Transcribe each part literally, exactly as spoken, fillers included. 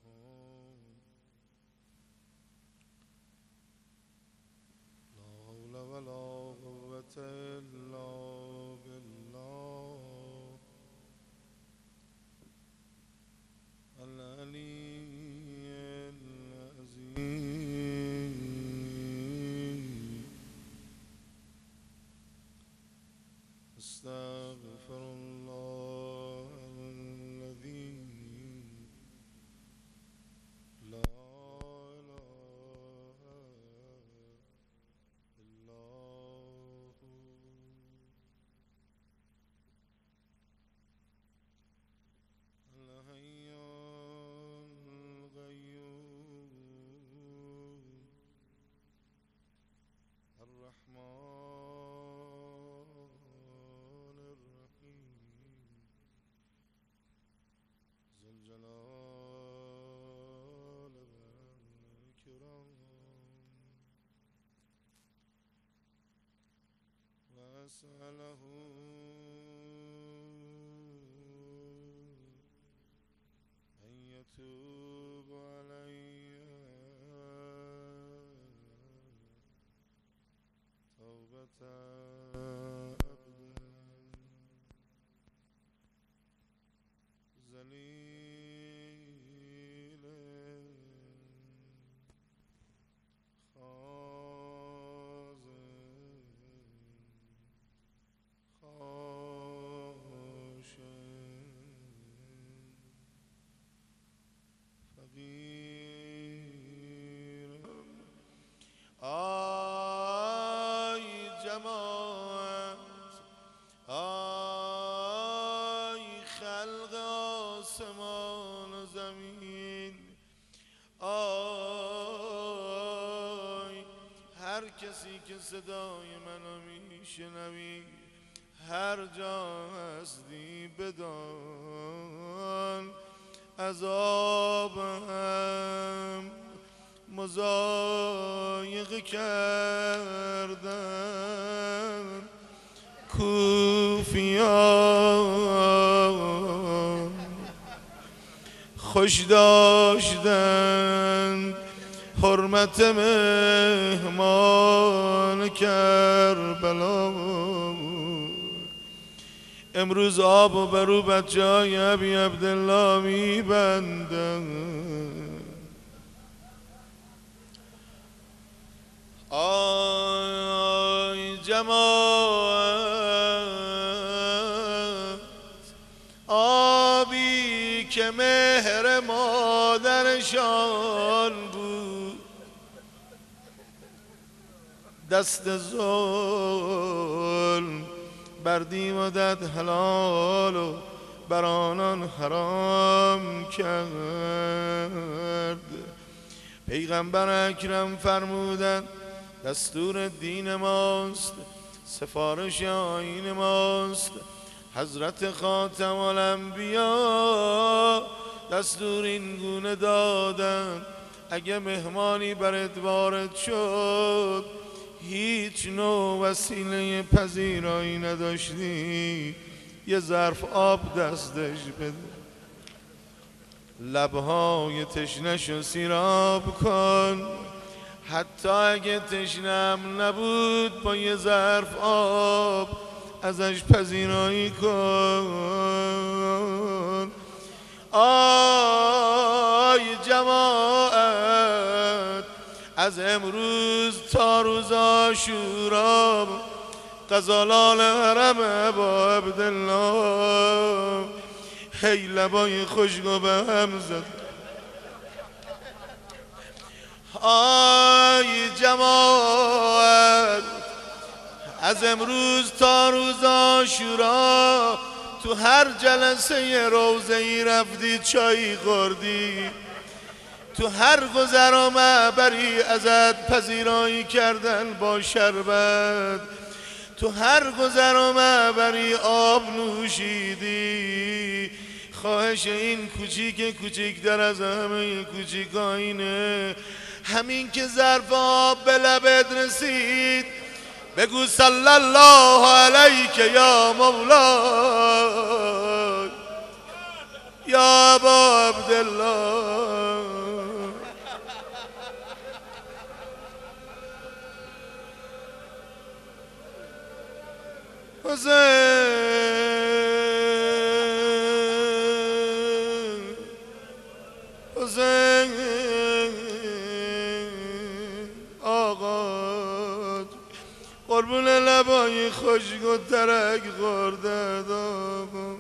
لا حول ولا قوة إلا بالله العلي العظيم. استغفر الله الذي لا إله إلا هو الحي القيوم الرحمن الرحيم ذو الجلال والإكرام. وأسأله أن يتوب علي توبة عبد ذليل خاضع خاشع فقیر. آی جماعت، آی خلق آسمان و زمین، آی هر کسی که صدای منو میشنوی، هر جا هستی بدان عذابم مضایقه کردن کوفیان، خوش داشتن حرمت مهمان کربلا. امروز آب و برو بچه‌های ابی عبدالله میبندن. آی جماعت، آبی که مهر مادرشان بود، دست ظلم بر دیمادت حلال و بر آنان حرام کرد. پیغمبر اکرم فرمودند دستور دین ماست، سفارش آیین ماست. حضرت خاتم الانبیا دستور این گونه دادند اگه مهمانی برات وارد شد، هیچ نوع وسیله پذیرایی نداشتی، یه ظرف آب دستش بده، لبهای تشنه‌شو سیراب کن، حتی اگه تشنم نبود با یه ظرف آب ازش پذیرایی کن. آی جماعت، از امروز تا روز عاشورا غزالان حرم با عبدالله هی لبای خوشگو به هم زد. آی جماعت، از امروز تا روز عاشورا تو هر جلسه روزه ای رفتی چایی خوردی، تو هر گذر و معبری ازت پذیرایی کردن با شربت، تو هر گذر و معبری آب نوشیدی. خواهش این کوچیک کوچیک‌تر از همه کوچیکا اینه همین که ظرف آب به لبت رسید بگو صلی الله علیک یا مولا یا ابا عبدالله. حسین حسین آقا قربون لبای خشک و ترک خورده داغ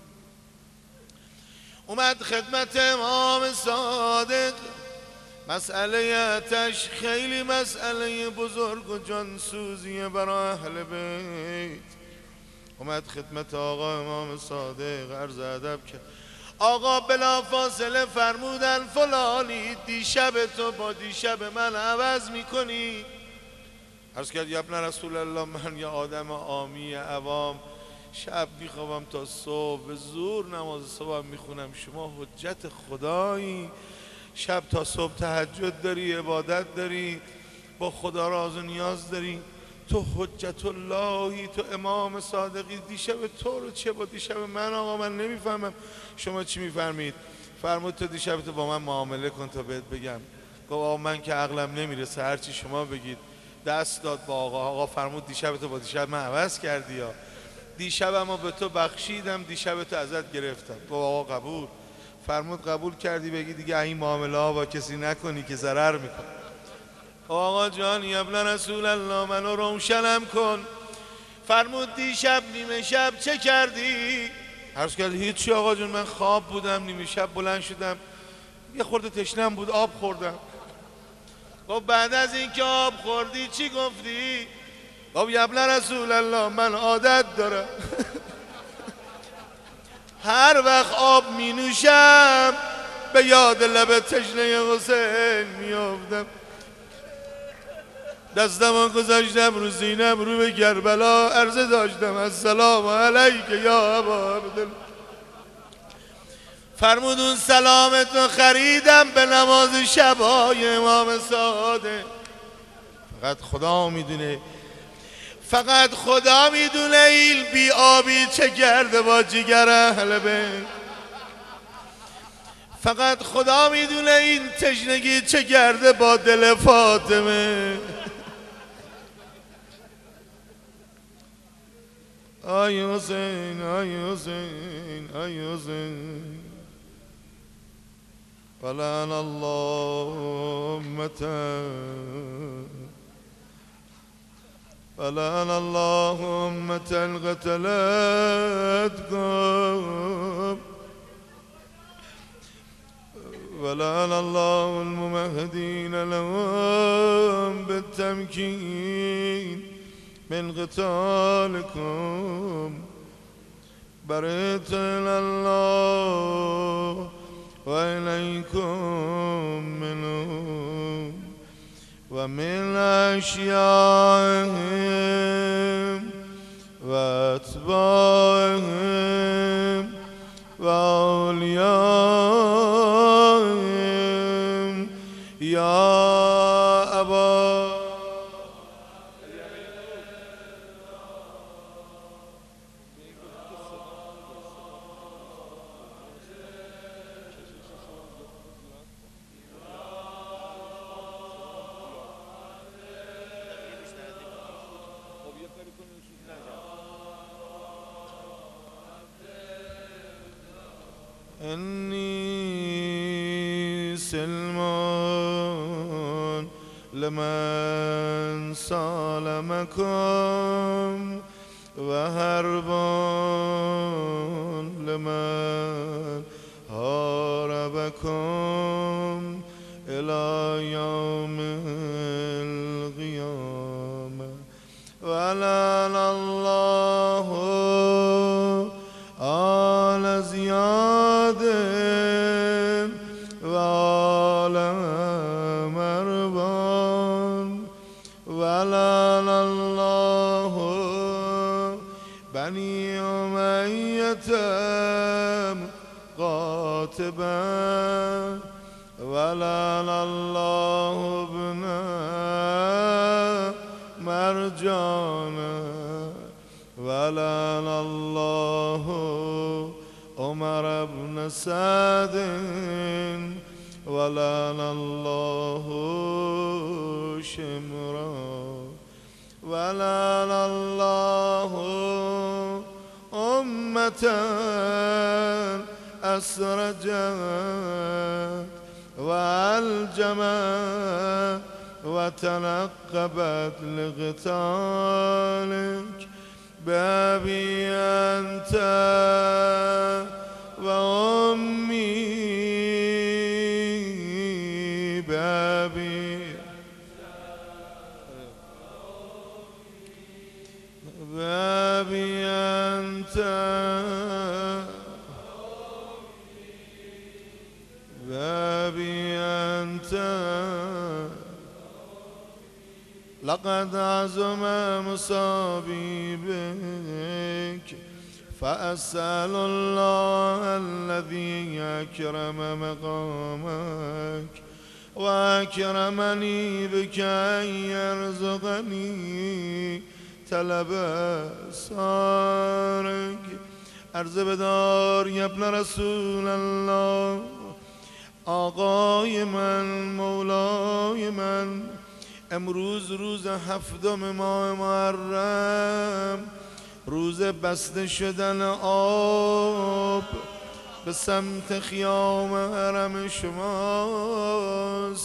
اومد خدمت امام صادق. مسئله آتش خیلی مسئله بزرگ و جانسوزیه برای اهل بیت. اومد خدمت آقا امام صادق عرض ادب کرد. آقا بلا فاصله فرمودن فلانی دیشب تو با دیشب من عوض میکنی. عرض کرد یا ابن رسول الله من یا آدم عامی عوام شب میخوابم تا صبح، به زور نماز صبح میخونم، شما حجت خدایی شب تا صبح تهجد داری، عبادت داری، با خدا راز و نیاز داری، تو حجت اللهی، تو امام صادقی، دیشب تو رو چه با دیشب من؟ آقا من نمیفهمم شما چی میفرمید. فرمود تو دیشب تو با من معامله کن تا بهت بگم. گفت آقا من که عقلم نمیرسه هرچی شما بگید. دست داد با آقا. آقا فرمود دیشب تو با دیشب من عوض کردی یا دیشبمو به تو بخشیدم، دیشب تو ازت گرفتم. گفت آقا قبول. فرمود قبول کردی بگی دیگه این معامله ها با کسی نکنی که ضرر میکنه. آقا جان یا ابن رسول الله منو روشنم کن. فرمود دیشب نیمه شب چه کردی؟ عرض کرد هیچی آقا جون، من خواب بودم، نیمه شب بلند شدم یه خورده تشنم بود آب خوردم. گفت بعد از این که آب خوردی چی گفتی؟ گفت یا ابن رسول الله من عادت دارم هر وقت آب می نوشم به یاد لب تشنه حسین می افتم. دستم گذاشتم رو سینم رو به کربلا عرضه داشتم السلام علیک یا ابا عبدالله. فرمود اون سلامتو خریدم به نماز شبای امام صادق. فقط خدا میدونه، فقط خدا میدونه این بی آبی چه کرده با جگر اهل بیت. فقط خدا میدونه این تشنگی چه کرده با دل فاطمه. آی حسین آی حسین آی حسین فلعن الله امته فلعن الله امة قتلتكم ولعن الله الممهدين لهم بالتمكين من قتالكم. برئت إلى الله وإليكم منهم ومن أشياعهم وأتباعهم وأوليائهم يا أبا إني سلم لمن سالمكم وهرب لمن هاربكم إلى يوم القيامة. ولعن الله آل زياد وآل مروان ولعن الله بني أمية قاتبا ولعن الله ابن مرجان ولعن الله عمر بن سعد ولعن الله شمرا ولعن الله أمة أسرجت وألجمت وتنقبت لقتالك بأبي أنت وأمي بأبي بأبي أنت بأبي أنت لقد عزم مصابي بك فأسأل الله الذي أكرم مقامك وأكرمني بك أن يرزقني طلب سارك. عرض بدار یا ابن رسول الله، آقای من، مولای من، امروز روز هفتم ماه محرم، روز بسته شدن آب به سمت خیام حرم شماست.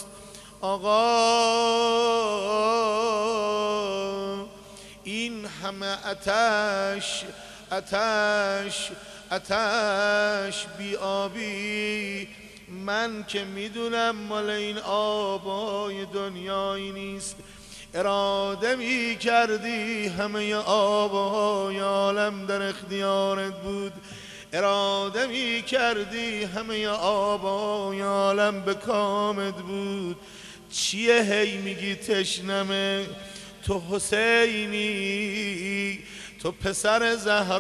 آقا این همه آتش آتش آتش بی آبی، من که میدونم مال این آبای دنیایی نیست. اراده می کردی همه آبای عالم در اختیارت بود، اراده می کردی همه آبای عالم به کامت بود. چیه هی میگی تشنمه؟ تو حسینی، تو پسر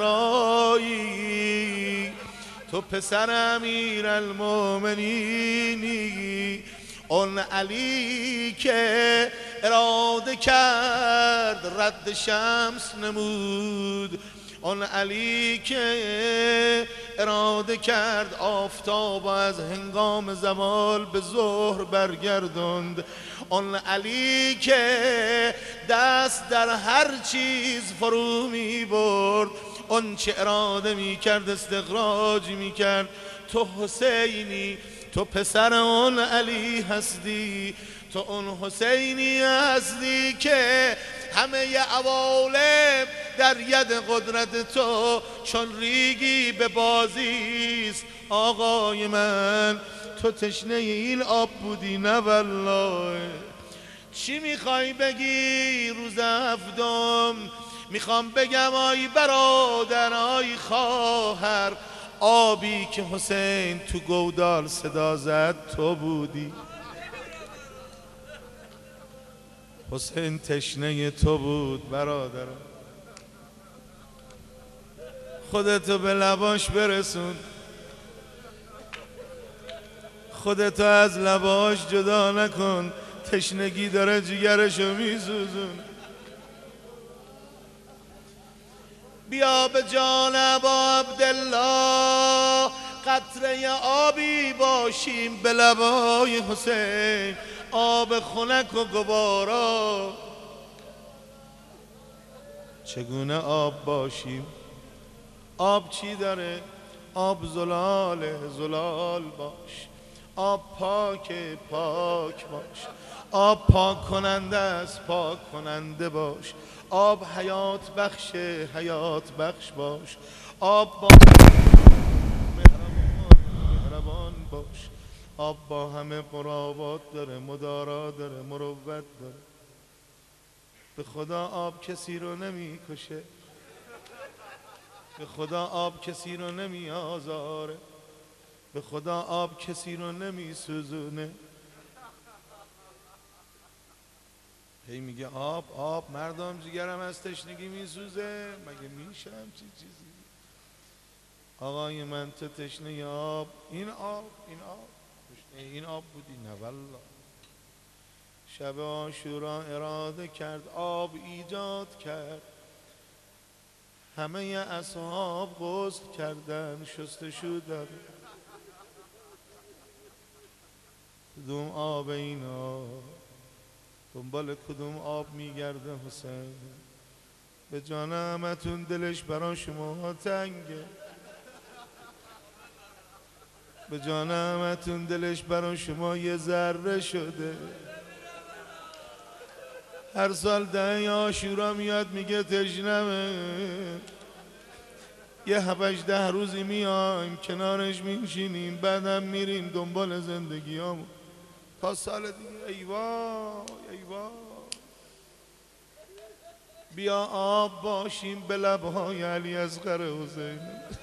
زهرایی، تو پسر امیر المومنینی، اون علی که اراده کرد رد شمس نمود، اون علی که اراده کرد آفتاب از هنگام زوال به ظهر برگردند، اون علی که دست در هر چیز فرو می برد، اون چه اراده می کرد استخراج می کرد. تو حسینی، تو پسر اون علی هستی، تو اون حسینی هستی که همه عوالم در ید قدرت تو چون ریگی به بازیست. آقای من، تو تشنه این آب بودی نه والله. چی میخوای بگی روز هفتم؟ میخوام بگم آی برادر، آی خواهر، آبی که حسین تو گودال صدا زد تو بودی. حسین تشنه تو بود برادرم. خودتو به لباش برسون، خودتو از لباش جدا نکن، تشنگی داره جگرشو میسوزون. بیا به جان ابا عبدالله قطره آبی باشیم به لبای حسین، آب خنک و گوارا. چگونه آب باشیم؟ آب چی داره؟ آب زلاله، زلال باش. آب پاک، پاک باش. آب پاک کننده است، پاک کننده باش. آب حیات بخش، حیات بخش باش. آب با مهربان، مهربان باش. آب با همه قرابات داره، مدارا داره، مروت داره. به خدا آب کسی رو نمی کشه، به خدا آب کسی رو نمی آزاره، به خدا آب کسی رو نمی سوزونه. هی میگه آب آب، مردم جگرم از تشنگی میسوزه، مگه میشه همچی چیزی؟ آقای من، تو تشنه آب، این آب، این آب، تشنه این آب بودی نه والله. شب عاشورا اراده کرد، آب ایجاد کرد، همه اصحاب غسل کردن، شستشو داد. کدوم آب اینا؟ دنبال کدوم آب میگرده حسین؟ به جان همتون دلش برا شما تنگه. به جان همتون دلش برای شما یه ذره شده. هر سال ده عاشورا میاد میگه تشنمه، یه هفتش ده روزی میایم کنارش میشینیم، بعدم میریم دنبال زندگیامون تا سال دیگه. ای وای ای وای، بیا آب باشیم به لبهای علی اصغر حسین.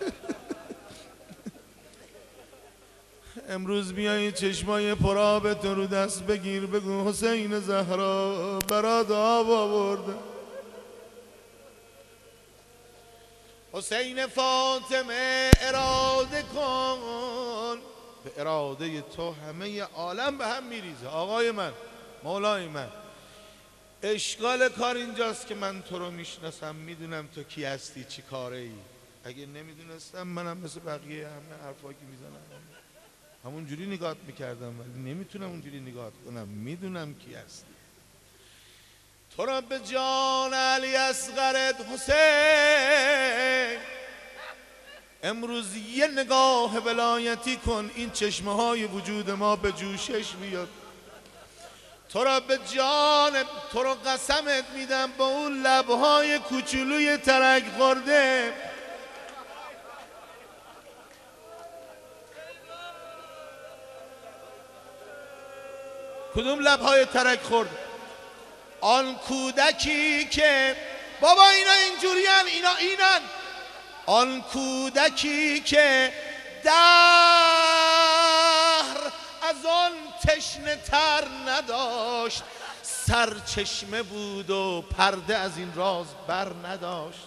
امروز بیایی چشمای پرآبتو رو دست بگیر، بگو حسین زهرا برات آب آورده. حسین فاطمه اراده کن، به اراده تو همه عالم به هم میریزه. آقای من، مولای من، اشکال کار اینجاست که من تو رو میشناسم، میدونم تو کی هستی، چی کاره ای. اگه نمیدونستم منم مثل بقیه همه حرفا که میزنم همون جوری نگاهت میکردم، ولی نمیتونم اونجوری نگاهت کنم، میدونم کی هستی. تو را به جان علی اصغرت حسین امروز یه نگاه ولایتی کن، این چشمه های وجود ما به جوشش بیاد. تو را به جان، تو را قسمت میدم با اون لبهای کوچولوی ترک خورده، کدوم لبهای ترک خورده؟ آن کودکی که بابا اینا اینجورین، اینا اینن. آن کودکی که دهر از آن تشنه تر نداشت، سرچشمه بود و پرده از این راز بر نداشت.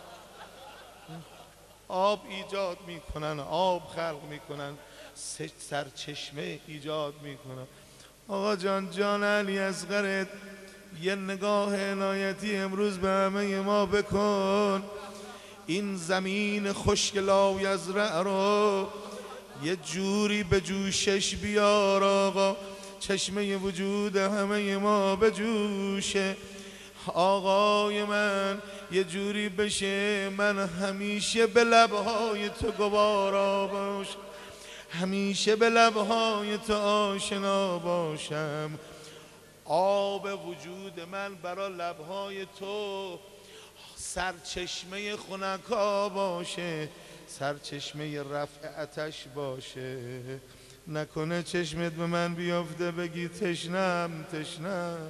آب ایجاد میکنن، آب خلق میکنن، سرچشمه ایجاد میکنن. آقا جان، جان علی اصغرت یه نگاه عنایتی امروز به همه ما بکن. این زمین خشک لایزرع رو یه جوری به جوشش بیار آقا، چشمه وجود همه ما به جوشه. آقای من یه جوری بشه من همیشه به لبهای تو گوارا باش، همیشه به لبهای تو آشنا باشم. آب وجود من برا لبهای تو سرچشمه خنکا باشه، سرچشمه رفع آتش باشه. نکنه چشمت به من بیافته بگی تشنم تشنم.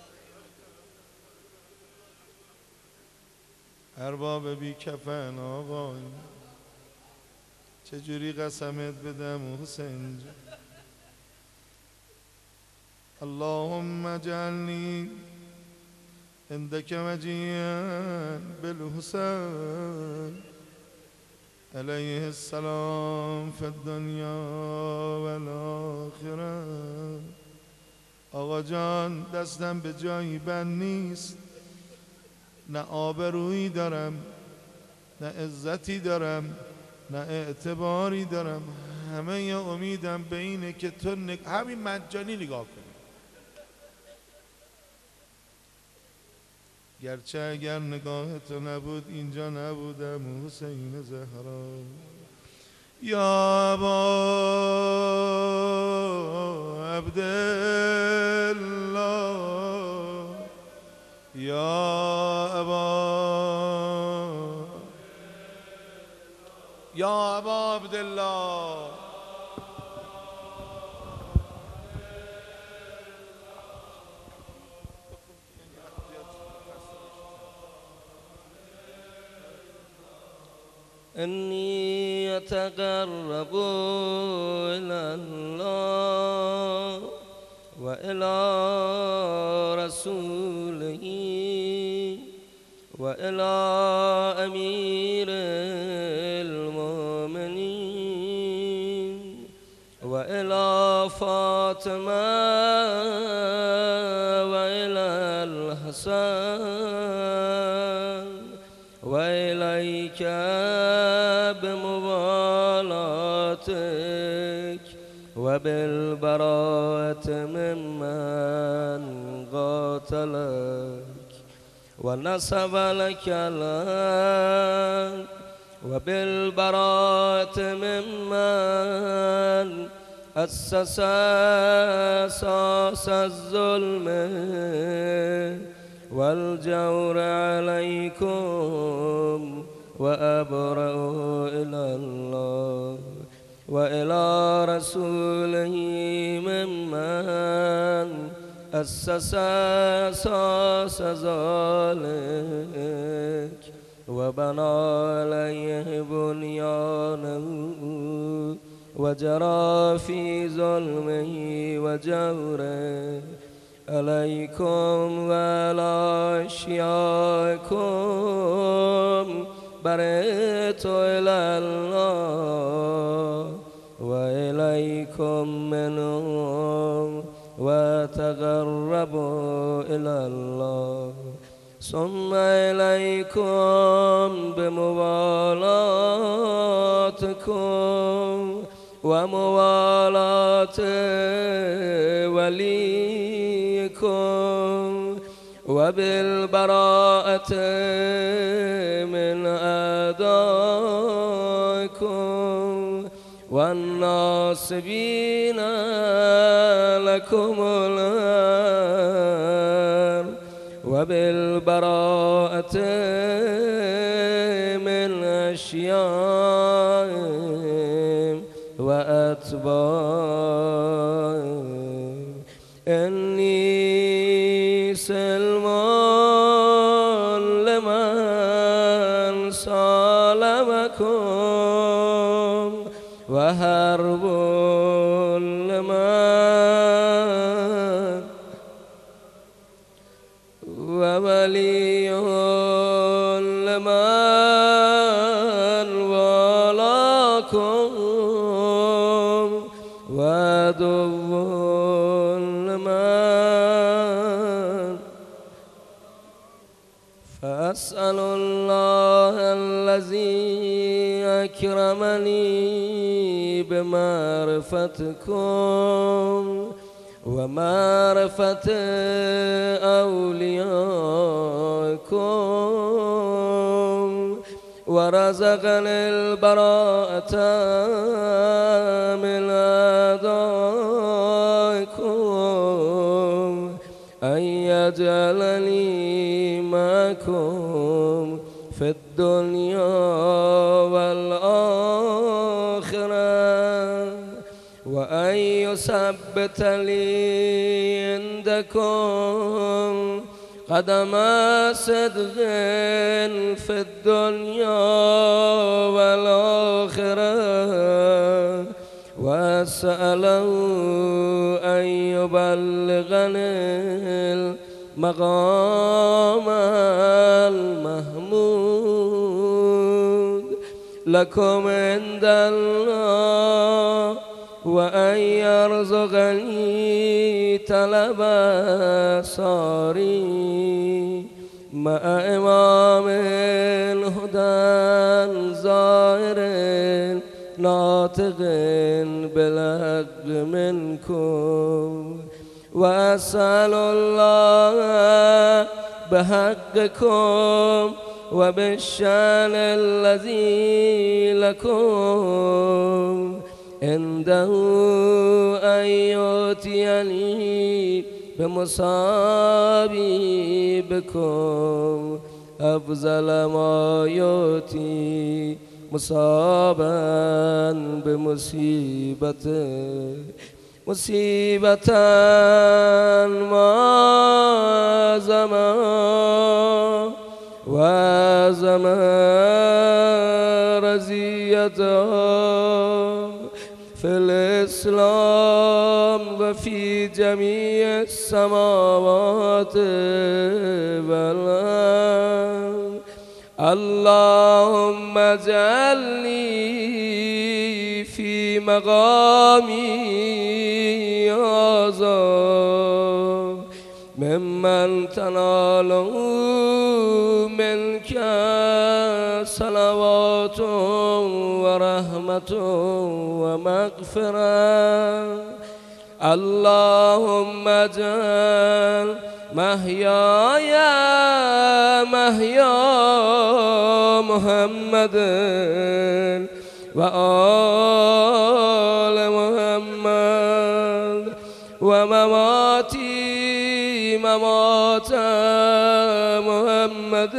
ارباب بی کفن آقای، چجوری قسمت بدم حسین جان؟ اللهم اجعلنی عندك وجيا بالحسين عليه السلام في الدنيا والآخرة. آقا جان، دستم به جایی بند نیست، نه آبرویی دارم، نه عزتی دارم، نه اعتباری دارم. همه امیدم به اینه که تو نگ... همین مجانی نگاه کنی. گرچه اگر نگاه تو نبود اینجا نبودم حسین زهرا. یا ابا عبدالله، یا ابا یا ابا عبدالله. إني أتقرب إلى الله وإلى رسوله وإلى أمير المؤمنين وإلى فاطمة وإلى الحسن وإليك بموالاتك وبالبراءة ممن قاتلك ونسب لك الأرض وبالبراءة ممن أسس أساس الظلم والجور عليكم وأبرأ إلى الله وإلى رسوله ممن أسس أساس ذلك وبنى عليه بنيانه وجرى في ظلمه وجوره عليكم وعلى أشياءكم برئت إلى الله وإليكم منهم وتقربوا إلى الله ثم إليكم بموالاتكم وموالاة وليكم وبالبراءة من أعدائكم والناصبين لكم الأرض وبالبراءة من أشيائهم وأتباعهم إني سلم لمن سالمكم وحرب لمن وولي لمن والاكم وعدو لمن فأسأل الله الذي أكرمني بمعرفتكم ومعرفة أوليائكم ورزقني البراءة من أعدائكم أن يجعلني معكم في الدنيا والآخرة وأن يثبت لي عندكم قدم صدق في الدنيا والآخرة وأسأله أن يبلغني المقام المحمود لكم عند الله وأن يرزقني طلب صاري مع إمام الهدى ظاهر ناطق بالحق منكم وأسأل الله بحقكم وبالشان الذي لكم عنده أن يؤتيني بمصابي بكم أفضل ما يؤتي مصابا بمصيبته مصيبة ما زمان وزمان رزيته في الإسلام وفي جميع السماوات والأرض اللهم اجعلني في مقامي هذا ممن تناله منك صلوات ورحمة ومغفرة اللهم اجعل محیای محیا محمد و آل محمد و مماتی ممات محمد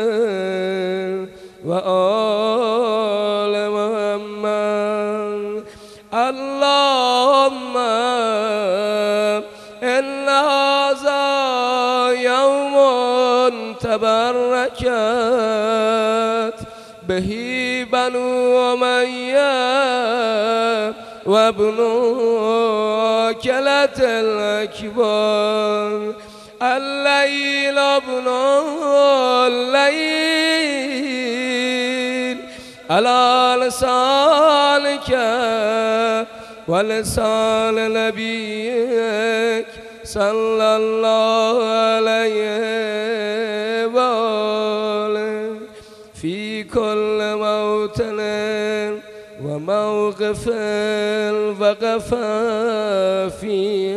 و آل محمد. اللهم إن هذا يوم تبركت به بنو أمية وابن كلة الأكبر. الليل ابن الليل على لسانك ولسان نبيك صلى الله عليه وآله في كل موطن وموقف وقف فيه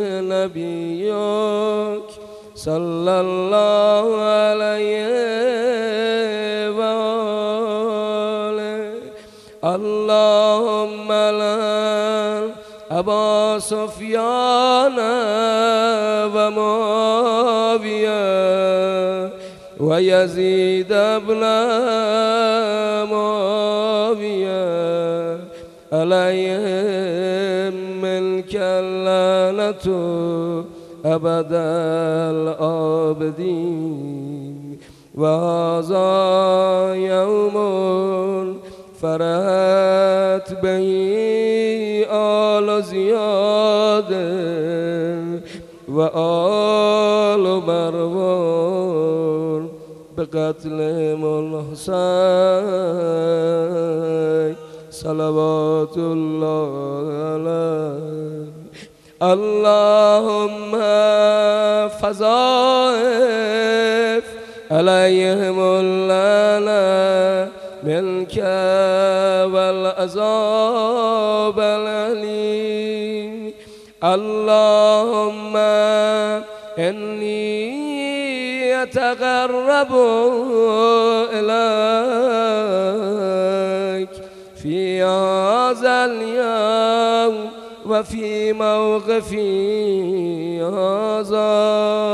نبيك صلى الله عليه وآله. اللهم لعن أبا سفيان ومعاوية ويزيد بن معاوية عليهم منك اللعنة أبد الآبدين. وهذا يوم فرحت به آل زياد وآل مروان بقتل الحسين صلوات الله عليه. اللهم فضائف عليهم اللعنة منك والعذاب الأليم. اللهم إني أتقرب إليك في هذا اليوم وفي موقفي هذا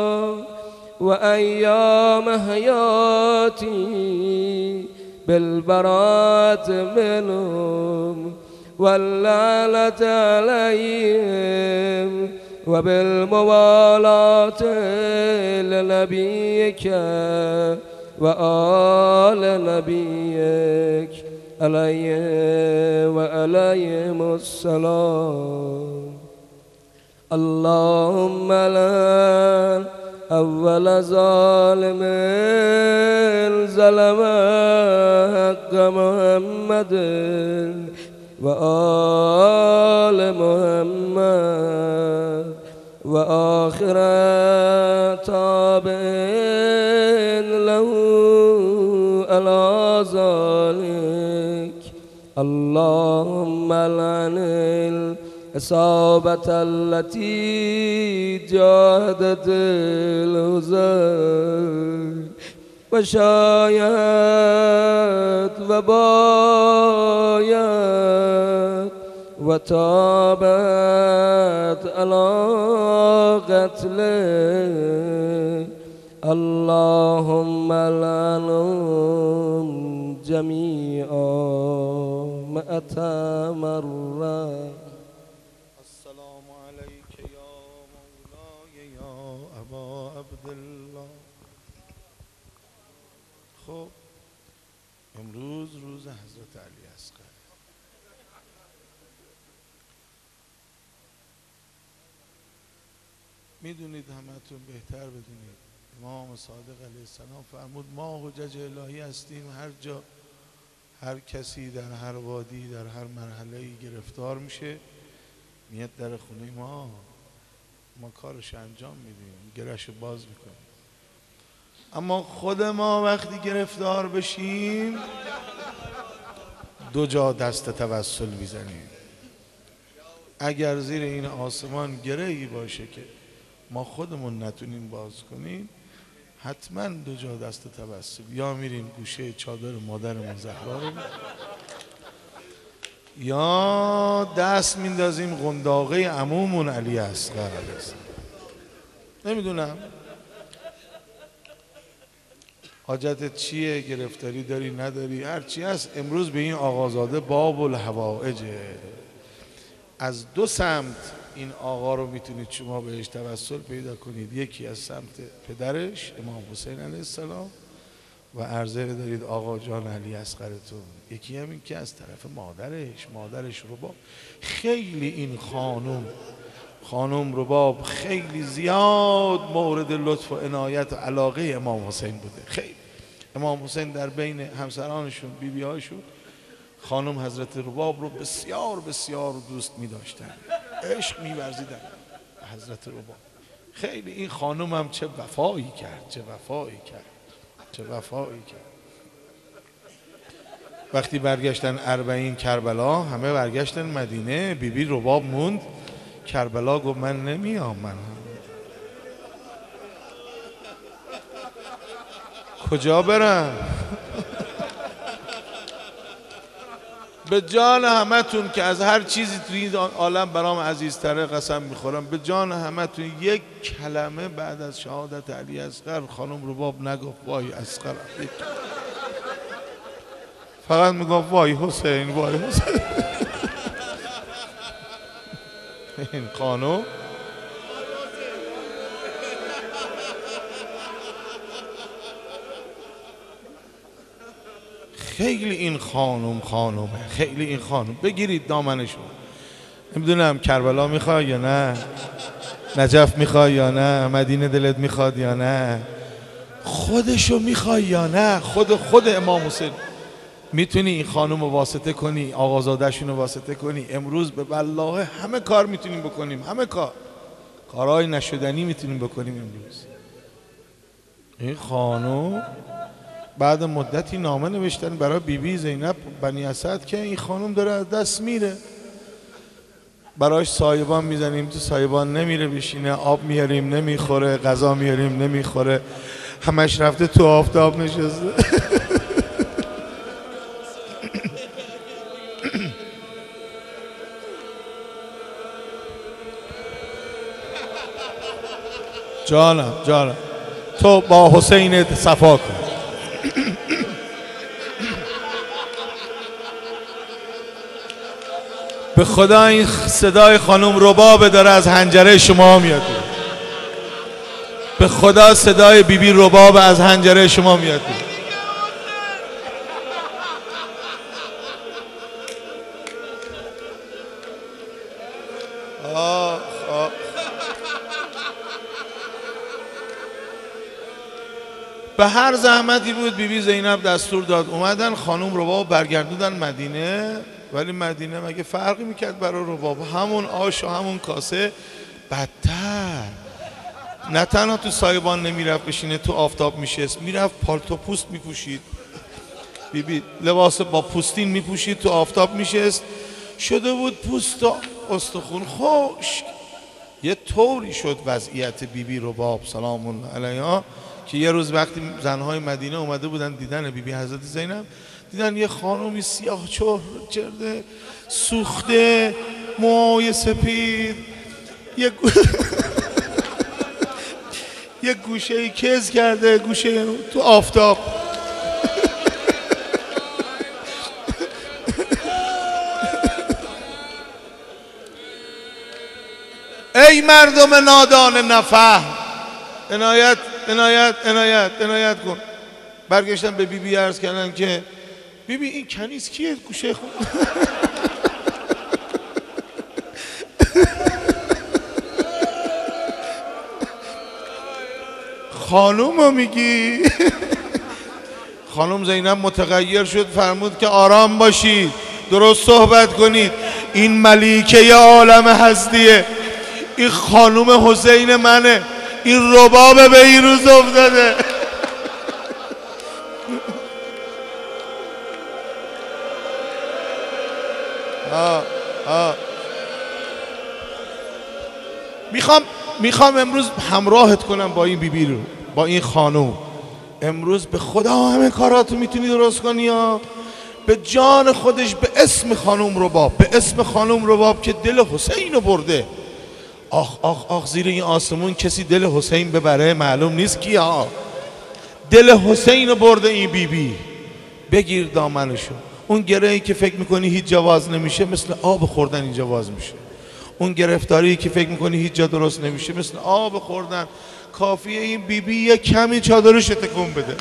وأيام حياتي بالبراءة منهم واللعنة عليهم وبالموالاة لنبيك وآل نبيك عليه وعليهم السلام. اللهم لعن أول ظالم ظلم حق محمد وآل محمد وآخر تابع له على ذلك. اللهم لعن الإصابة التي جاهدت الهزال وشايت وبايت وتابت على قتله. اللهم لعنهم جميعا مئة مرة. السلام عليك يا مولاي يا أبا عبد الله. خب امروز روز حضرت علی اصغر. میدونید همتون بهتر بدونید امام صادق علیه السلام فرمود ما حجج الهی هستیم. هر جا هر کسی در هر وادی در هر مرحله‌ای گرفتار میشه میاد در خونه ما، ما کارش انجام میدیم، گرهشو باز میکنیم. اما خود ما وقتی گرفتار بشیم دو جا دست توسل میزنیم. اگر زیر این آسمان گرهی باشه که ما خودمون نتونیم باز کنیم، حتما دو جا دست تبسم، یا میریم گوشه چادر مادرمون زهرا رو، یا دست میندازیم قنداقه عمومون علی اصغر علیه السلام. نمیدونم حاجتت چیه، گرفتاری داری نداری، هرچی هست. امروز به این آقازاده باب الحوائجه. از دو سمت این آقا رو میتونید شما بهش توسل پیدا کنید، یکی از سمت پدرش امام حسین علیه السلام و عرضه دارید آقا جان علی اصغرتون، یکی هم این که از طرف مادرش، مادرش رباب. خیلی این خانم خانم رباب خیلی زیاد مورد لطف و عنایت و علاقه امام حسین بوده. خیلی امام حسین در بین همسرانشون بیبیهاشون خانم حضرت رباب رو بسیار بسیار دوست می داشتن، عشق می ورزیدن حضرت رباب. خیلی این خانم هم چه وفایی کرد، چه وفایی کرد، چه وفایی کرد. وقتی برگشتن اربعین کربلا، همه برگشتن مدینه، بیبی بی رباب موند کربلا، گفت من نمیام. من کجا برم؟ به جان همتون که از هر چیزی تو این عالم برام عزیزتره قسم میخورم، به جان همتون یک کلمه بعد از شهادت علی اصغر خانم رباب نگفت وای اصغر، فقط میگفت وای حسین، وای حسین. این خانم خیلی این خانم خانومه، خیلی این خانم. بگیرید دامنشو. نمیدونم کربلا میخوای یا نه، نجف میخوای یا نه، مدینه دلت میخواد یا نه، خودشو میخوای یا نه، خود خود امام حسین. میتونی این خانم رو واسطه کنی، آقازادهشون رو واسطه کنی. امروز به والله همه کار میتونیم بکنیم، همه کار، کارهای نشدنی میتونیم بکنیم امروز. این خانم بعد مدتی نامه نوشتن برای بیبی زینب بنی اسد که این خانم داره از دست میره، براش سایبان میزنیم تو سایبان نمیره بشینه، آب میاریم نمیخوره، غذا میاریم نمیخوره، همش رفته تو آفتاب نشسته. جانم جانم تو با حسین صفا کن. به خدا این صدای خانم رباب داره از حنجره شما میاد، به خدا صدای بیبی بی رباب از حنجره شما میاد. آه آه. به هر زحمتی بود بیبی بی زینب دستور داد اومدن خانم رباب برگردوندن مدینه. ولی مدینه مگه فرقی میکرد برای رباب؟ همون آش و همون کاسه. بدتر نه تنها تو سایبان نمیرفت بشینه، تو آفتاب میشست، میرفت پالتو پوست میپوشید. بیبی لباس با پوستین میپوشید، تو آفتاب میشست، شده بود پوست و استخون خشک. یه طوری شد وضعیت بیبی رباب سلام الله علیها که یه روز وقتی زنهای مدینه اومده بودن دیدن بیبی حضرت زینب، دیدن یه خانومی سیاه چرده سوخته، موهای سپید، یه گو... یه گوشه کز کرده، گوشه تو آفتاب. ای مردم نادان نفهم، عنایت عنایت عنایت عنایت کن. برگشتن به بیبی عرض کردن که بیبی این کنیز کیه گوشه خون؟ خانوم رو میگی؟ خانم زینب متغیر شد، فرمود که آرام باشید، درست صحبت کنید، این ملیکه عالم هستیه، این خانوم حسین منه، این رباب به این روز افتاده. آه آه. میخوام میخوام امروز همراهت کنم با این بیبی رو، با این خانوم. امروز به خدا همه کاراتو میتونی درست کنی یا به جان خودش، به اسم خانوم رباب، به اسم خانوم رباب که دل حسین رو برده. آخ آخ آخ زیر این آسمون کسی دل حسین ببره معلوم نیست کیا. دل حسین رو برده این بیبی بی. بگیر دامنشو. اون گرهی که فکر میکنی هیچ جواز نمیشه مثل آب خوردن این جواز میشه. اون گرفتاری که فکر میکنی هیچ جا درست نمیشه مثل آب خوردن. کافیه این بیبی بی یه کمی چادرش تکون بده.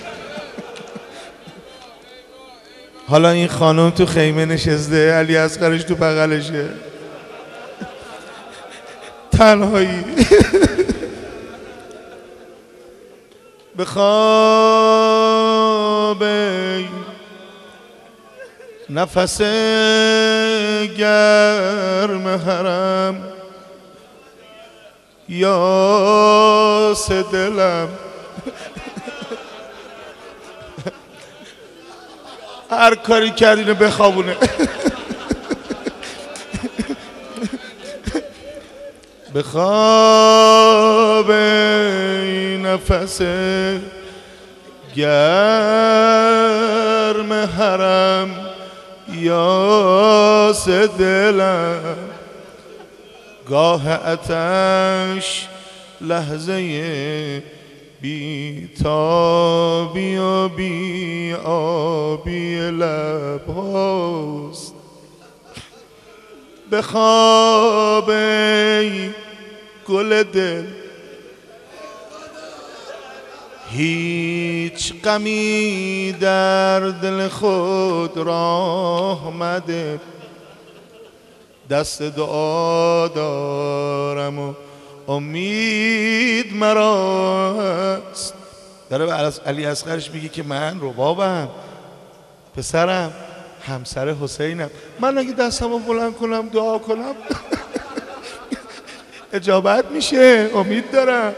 حالا این خانم تو خیمه نشسته، علی اصغرش تو بغلشه، تنهایی. به خواب نفس گرم حرم یاس دلم. هر کاری کرد اینو بخوابونه. به خواب نفس گرم حرم یاس دلم. گاه آتش لحظه بی تابی و بی آبی لب هاست. به خواب گل دل هیچ غمی در دل خود راه مده. دست دعا دارم و امید مرا هست. داره به علی اصغرش میگه که من ربابم، پسرم، همسر حسینم. من اگه دستمو بلند کنم دعا کنم اجابت میشه، امید دارم.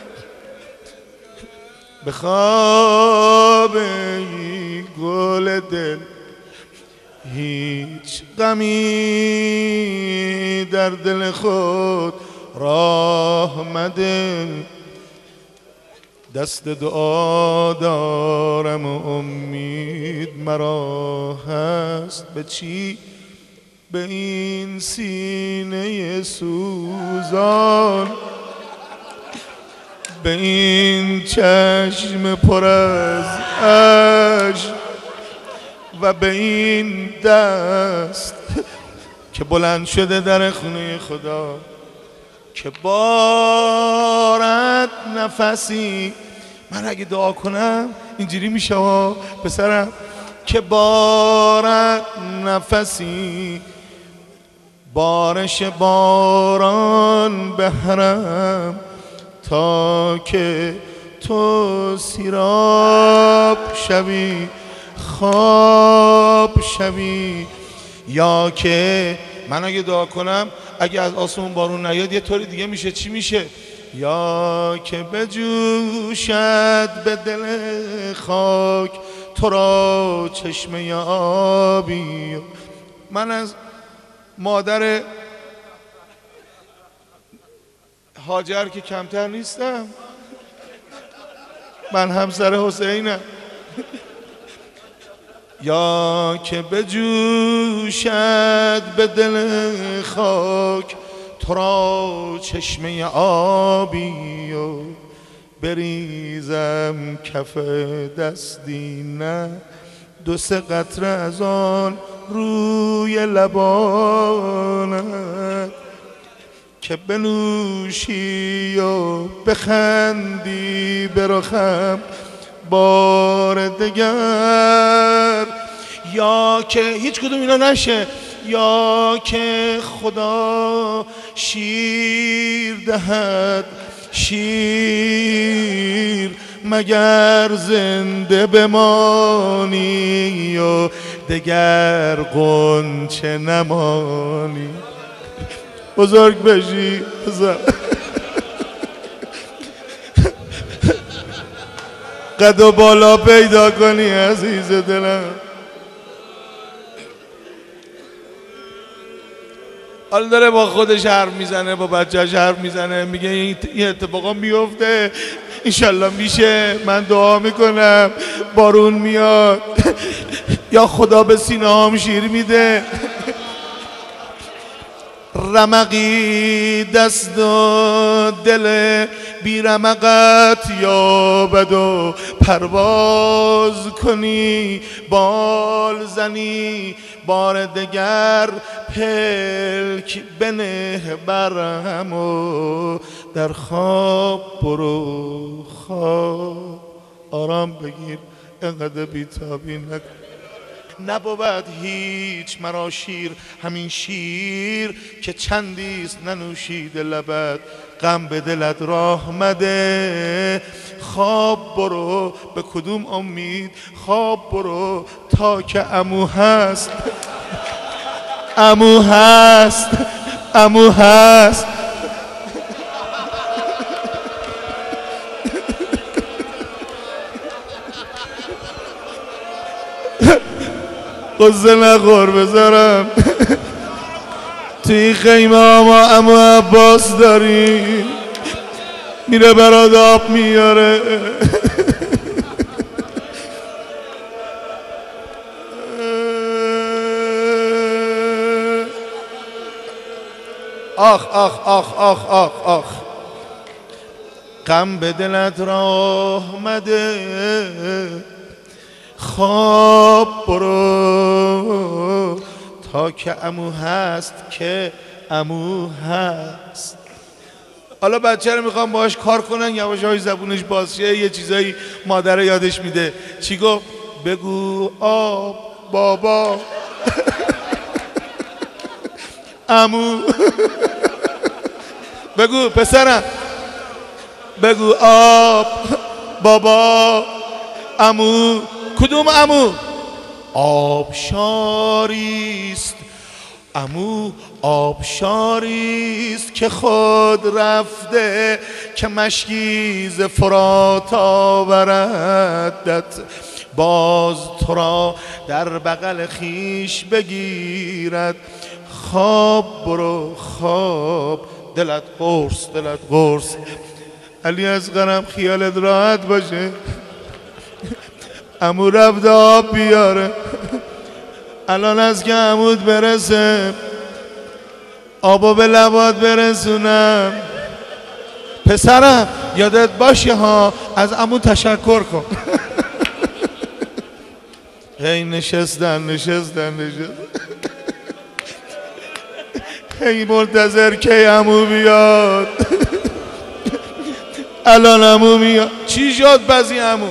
به خواب گل دل هیچ غمی در دل خود راه مده. دست دعا دارم و امید مرا هست. به چی؟ به این سینه سوزان، به این چشم پر از اشک و به این دست که بلند شده در خونه خدا که بارد نفسی. من اگه دعا کنم اینجوری میشه ها پسرم، که بارد نفسی بارش باران به حرم تا که تو سیراب شوی خواب شوی. یا که من اگه دعا کنم اگه از آسمون بارون نیاد یه طوری دیگه میشه. چی میشه؟ یا که بجوشد به دل خاک تو را چشمه آبی. من از مادر هاجر که کمتر نیستم، من همسر حسینم. یا که بجوشد به دل خاک تو را چشمه آبی و بریزم کف دستی نه دو سه قطره از آن روی لبانت که بنوشی و بخندی برخم بار دگر. یا که هیچ کدوم اینا نشه. یا که خدا شیر دهد شیر مگر زنده بمانی و دگر غنچه نمانی. بزرگ بشی قد و بالا پیدا کنی عزیز دلم. حالا داره با خودش حرف میزنه، با بچه‌ش حرف میزنه، میگه این اتفاقا میفته، انشالله میشه، من دعا میکنم بارون میاد یا خدا به سینه هام شیر میده. رمقی دست و دل بی رمقت یابد و پرواز کنی، بال زنی بار دگر پلک بنه برهم و در خواب برو، خواب آرام بگیر، انقدر بیتابی نکن. نبود هیچ مرا شیر، همین شیر که چندیست ننوشیده لبت، غم به دلت راه مده. خواب برو، به کدوم امید؟ خواب برو تا که عمو هست، عمو هست، عمو هست. قصه نخور بذارم توی خیمه ها ما عمو عباس داریم، میره برات آب میاره. آخ آخ آخ آخ آخ آخ غم به دلت راه مده. خواب برو تا که عمو هست، که عمو هست. حالا بچه رو میخوام باهاش کار کنن، یواش یواش زبونش باز شه، یه چیزایی مادر یادش میده. چی گفت؟ بگو آب بابا عمو بگو پسرم، بگو آب بابا عمو. کدوم عمو؟ آبشاریست عمو، آبشاریست که خود رفته، که مشکی ز فرات آوردت، باز تو را در بغل خیش بگیرد. خواب برو خواب، دلت قرص، دلت قرص. علی اصغرم خیالت راحت باشه، عمو رفت آب بیاره. الان از که عمود برسه آبا به لبات برسونم. پسرم یادت باشه ها، از عمو تشکر کن. هی نشستن نشستن نشستن هی منتظر که عمو بیاد. الان عمو میاد. چی شد بعضی عمو؟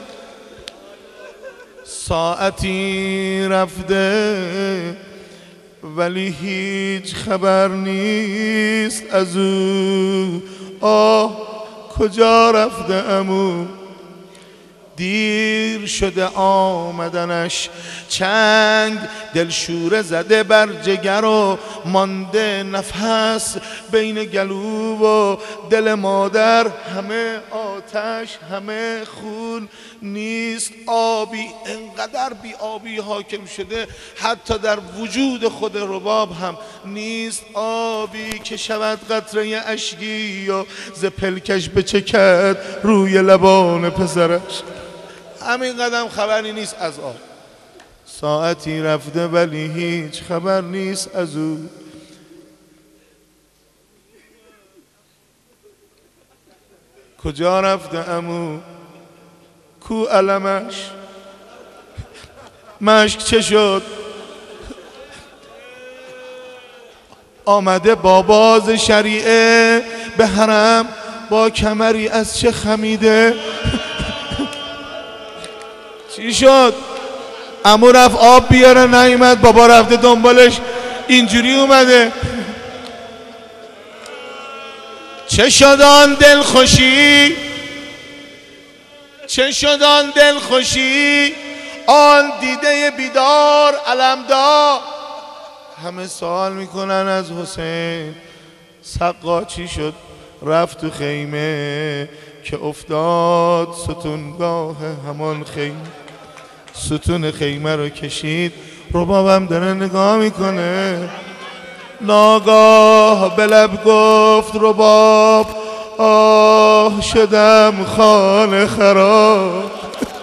ساعتی رفته ولی هیچ خبر نیست از او. آه کجا رفته عمو؟ دیر شده آمدنش، چنگ دلشوره زده بر جگر و مانده نفس بین گلو و دل مادر. همه آتش همه خون، نیست آبی. انقدر بی آبی حاکم شده حتی در وجود خود رباب هم نیست آبی که شود قطره اشکی و ز پلکش بچکد روی لبان پسرش. همین قدم خبری نیست از آب. ساعتی رفته ولی هیچ خبر نیست از او. کجا رفته عمو؟ کو علمش؟ مشک چه شد؟ آمده با باز شریعه به حرم، با کمری از چه خمیده. چی شد؟ عمو رفت آب بیاره نیومد، بابا رفته دنبالش اینجوری اومده. چه شد آن دل خوشی؟ چه شد آن دل خوشی؟ آن دیده بیدار علمدار. همه سوال میکنن از حسین. سقا چی شد؟ رفت تو خیمه که افتاد ستونگاه همان خیمه. ستون خیمه رو کشید. ربابم داره نگاه میکنه. ناگاه به لب گفت رباب آه شدم خانه خراب.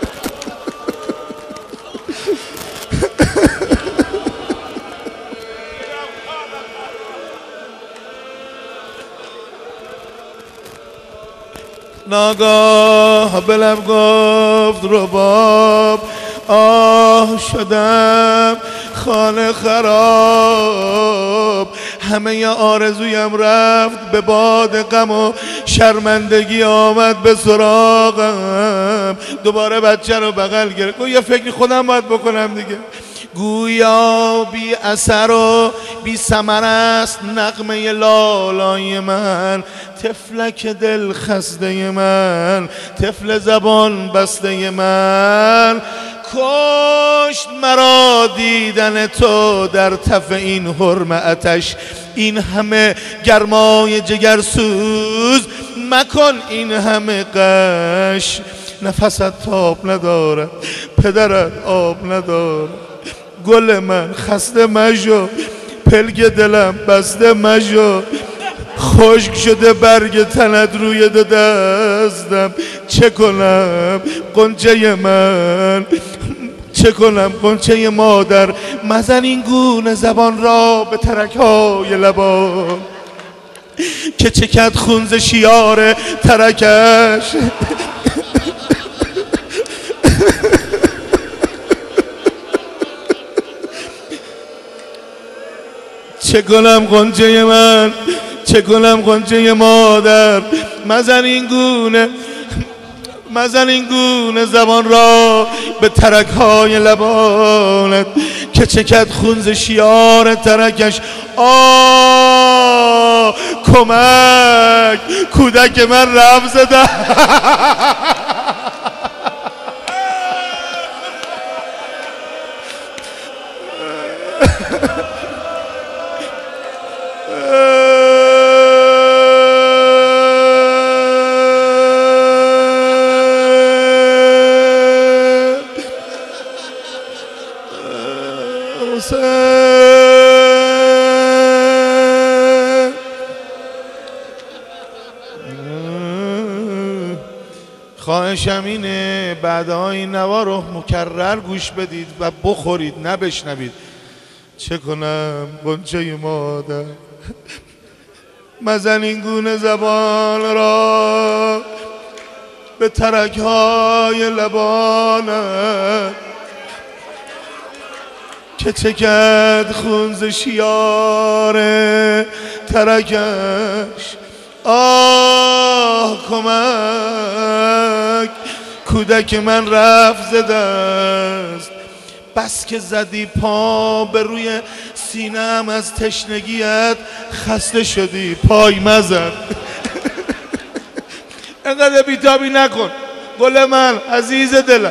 ناگاه به لب گفت رباب آه شدم خانه خراب. همه آرزویم رفت به باد غم و شرمندگی آمد به سراغم. دوباره بچه رو بغل گرفت گویا فکری خودم باید بکنم دیگه. گویا بی اثر و بی ثمر است نغمه لالای من. طفلک دل خسته من، طفل زبان بسته من. کشت مرا دیدن تو در تف این حرم آتش. این همه گرمای جگرسوز مکن این همه قش. نفست تاب ندارد پدرت آب ندارد. گل من خسته مشو پلک دلم بسته مشو. خشک شده برگ تنت روی دو دستم. چه کنم غنچه من، چه کنم غنچه مادر. مزن این گونه زبان را به ترک‌های لبان که چکد خون ز شیار ترکش. چه کنم غنچه من، چه کنم غنچه مادر. مزن این گونه، مزن این گونه زبان را به ترک‌های لبانت که چکد خون ز شیار ترکش. آه کمک کودک من رفت زده. خواهشم اینه بعدهای این نوا رو مکرر گوش بدید و بخورید نه بشنوید. چه کنم غنچه مادر، مزن این گونه زبان را به ترک‌های لبانت که چکد خون ز شیار ترکش. آه کمک کودک من رفت ز دست. بس که زدی پا به روی سینه‌ام از تشنگیت خسته شدی پای مزن. انقدر بیتابی نکن گل من عزیز دلم.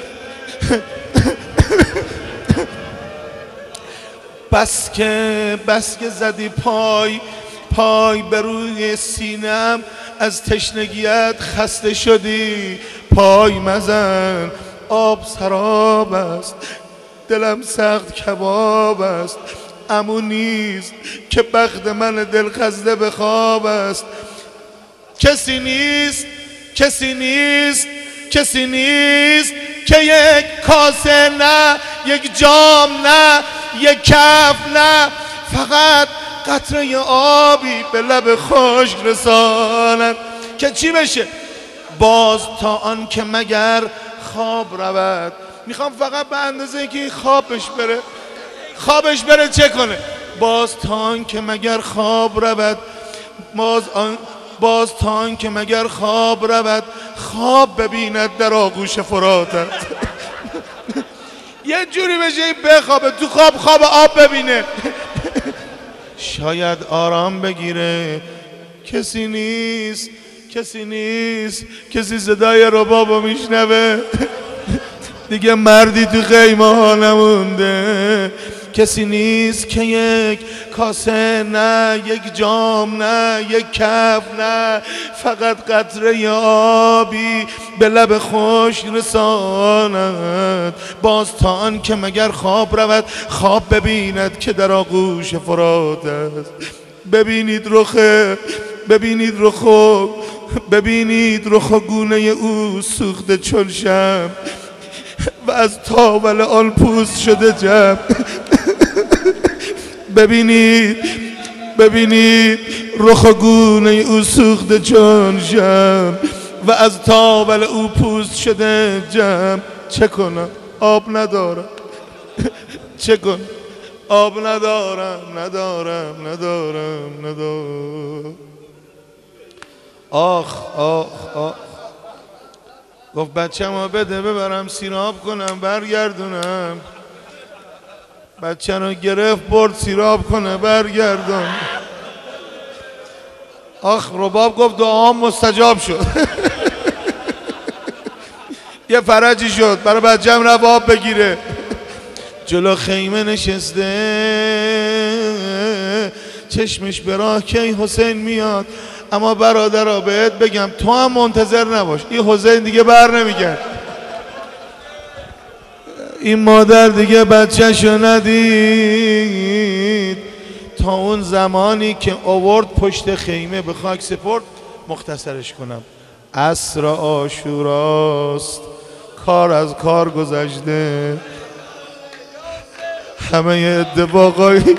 بس که بس که زدی پای پای به روی سینم از تشنگیت خسته شدی پای مزن. آب سراب است دلم سخت کباب است. عمو نیست که بخت من دل خسته به خواب است. کسی نیست کسی نیست کسی نیست که یک کاسه نه، یک جام نه، یک کف نه، فقط قطره آبی به لب خشک رساند که چی بشه؟ باز تا آن که مگر خواب رود. میخوام فقط به اندازه که خوابش بره خوابش بره چه کنه؟ باز تا آن که مگر خواب رود. باز آن باز تا آن که مگر خواب رود خواب ببیند در آغوش فراتت. یه جوری بشه بخوابه تو خواب خواب آب ببینه. شاید آرام بگیره. کسی نیست کسی نیست کسی صدای ربابو میشنوه. دیگه مردی تو خیمه ها نمونده کسی نیست که یک کاسه نه، یک جام نه، یک کف نه، فقط قطره آبی به لب خوش رساند. باز تا آن که مگر خواب رود خواب ببیند که در آغوش فرات است. ببینید رخه، ببینید رخو، ببینید رخ و گونه او سوخته چون شمع و از تاول آن پوست شده جمع. ببینید، ببینید رخ و گونه او سوخته چون شمع و از تاول او پوست شده جمع. چه کنم آب ندارم، چه کنم آب ندارم، ندارم ندارم ندارم. آخ آخ آخ. گفت بچه ما بده ببرم سیراب کنم برگردونم. بچه رو گرفت برد سیراب کنه برگردون. آخ رباب گفت دعام مستجاب شد. یه فرجی شد برای بچه‌م رباب بگیره. جلو خیمه نشسته چشمش به راه کی حسین میاد. اما برادرها بهت بگم تو هم منتظر نباش، این حسین دیگه بر نمیگرد. این مادر دیگه بچه‌شو ندید تا اون زمانی که آورد پشت خیمه به خاک سپرد. مختصرش کنم، عصر عاشوراست، کار از کار گذشته، همه اتفاقایی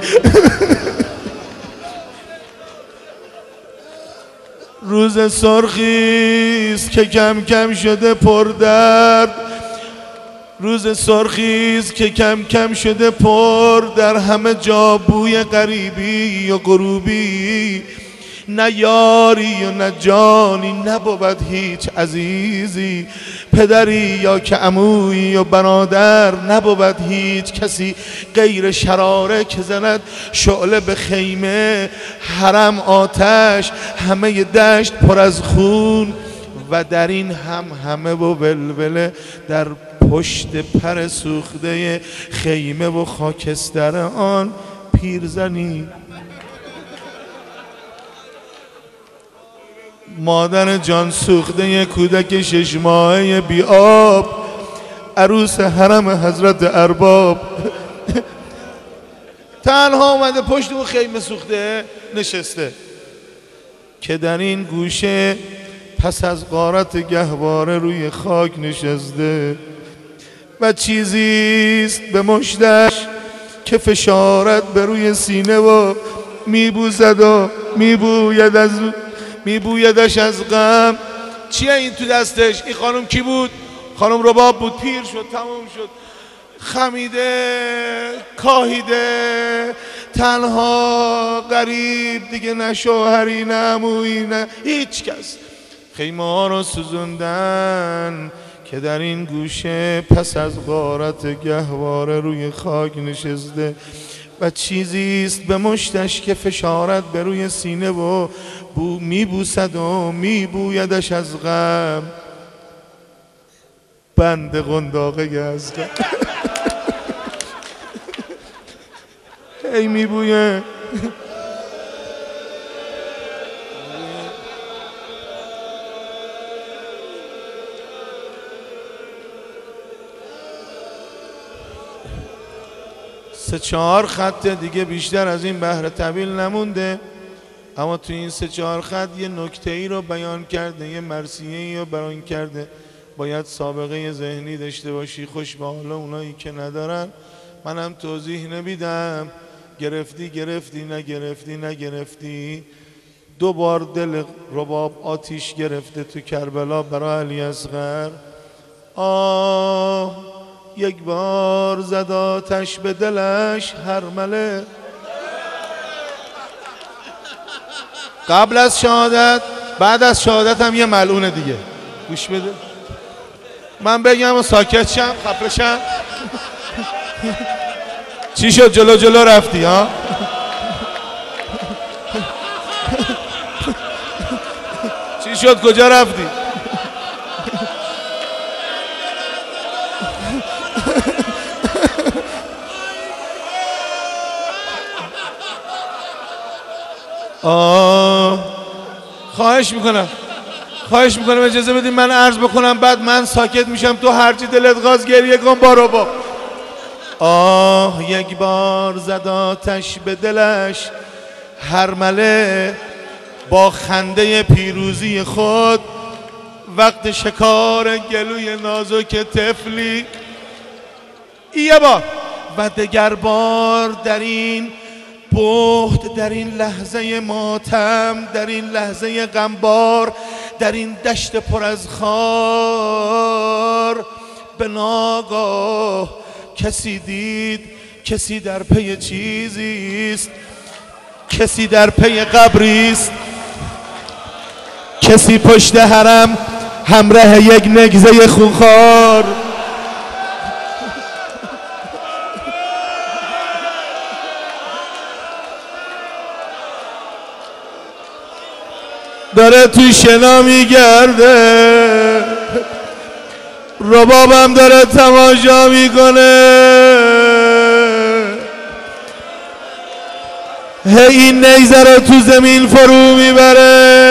روز سرخیست که کم کم شده پردرد، روز سرخیست که کم کم شده پر در همه جا بوی غریبی و غروبی. نه یاری و نه جانی نبود هیچ عزیزی، پدری یا که عمویی و برادر نبود هیچ کسی غیر شراره که زند شعله به خیمه. حرم آتش، همه دشت پر از خون و در این هم همه و ولوله در پشت پر سوخته خیمه و خاکستر آن پیرزنی. مادر جان سوخته کودک شش ماهه بی آب، عروس حرم حضرت ارباب، تنها اومده پشت اون خیمه سوخته نشسته که در این گوشه پس از غارت گهواره روی خاک نشسته و چیزیست به مشتش که فشارت به روی سینه و میبوزد و میبوید از میبویدش از غم. چیه این تو دستش؟ این خانم کی بود؟ خانم رباب بود. پیر شد، تموم شد، خمیده، کاهیده، تنها، غریب، دیگه نه شوهری نه عمویی نه هیچ کس. خیمه ها رو سوزوندن که در این گوشه پس از غارت گهواره روی خاک نشسته و چیزیست به مشتش که فشارت به روی سینه و بو میبوسد و میبویدش از غم. بند قنداقه از غم ای میبویه. سه چهار خط دیگه بیشتر از این بحر طویل نمونده، اما تو این سه چهار خط یه نکته ای رو بیان کرده، یه مرثیه ای رو بیان کرده. باید سابقه ذهنی داشته باشی. خوش به حال اونایی که ندارن، منم توضیح نمیدم. گرفتی گرفتی نگرفتی نگرفتی. دو بار دل رباب آتیش گرفته تو کربلا برای علی اصغر. آه یک بار زد آتش به دلش هرمله. قبل از شهادت، بعد از شهادت هم یه ملعونه دیگه. گوش بده من بگم و ساکت شم، خفه شم. چی شد جلو جلو رفتی ها؟ چی شد کجا رفتی؟ آه خواهش میکنم خواهش میکنم اجازه بدیم من عرض بکنم، بعد من ساکت میشم، تو هرچی دلت غاز گریه کن بارو با. آه یک بار زد آتش به دلش هرمله، با خنده پیروزی خود وقت شکار گلوی نازک طفلی. یه بار و دگر بار در این بهت، در این لحظه ماتم، در این لحظه غمبار، در این دشت پر از خار، به ناگاه کسی دید، کسی در پی چیزیست، کسی در پی قبریست، کسی پشت حرم همراه یک نگزه خونخوار. داره تو شنا میگرده، ربابم داره تماشا میکنه، هی این نیزه رو تو زمین فرو میبره.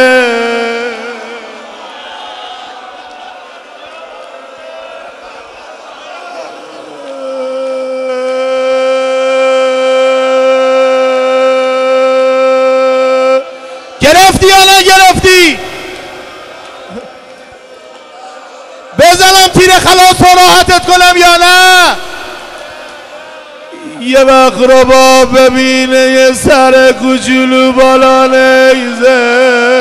گرفتی یا نه گرفتی؟ بزنم تیر خلاص و راحتت کنم یا نه؟ یه وقت رباب ببینه یه سر کوچولو بالا نیزه،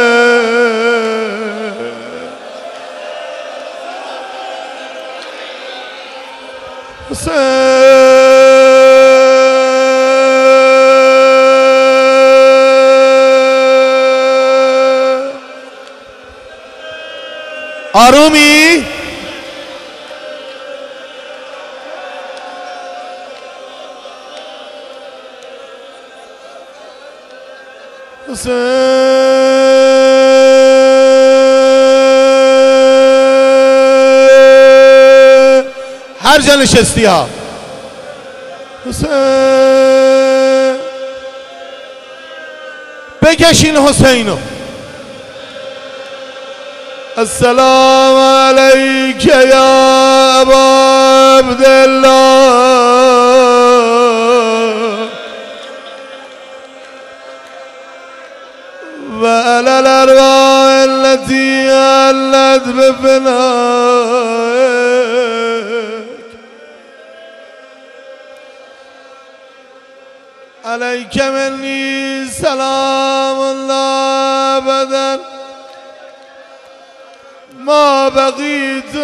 آرومی؟ هر جا نشستی ها حسین، بکشین حسینو. السلام علیک یا ابا عبدالله و علی الارواح التي علت بفنائك علیک منی سلام الله ابدا ما بقیت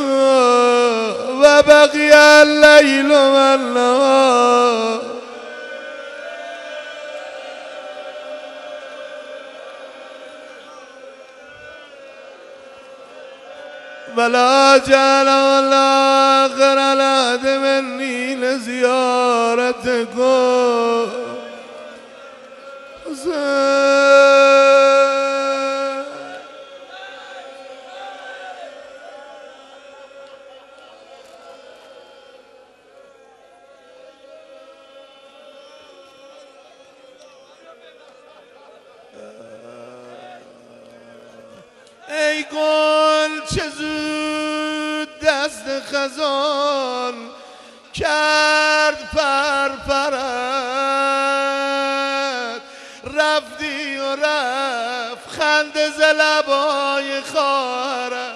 و بقی اللیل و النهار. ولا جعل الله آخر العهد مني لزيارتكم ای گل چه زود دست خزان کرد پرپرت، رفتی و رفت خنده ز لبای خواهرت.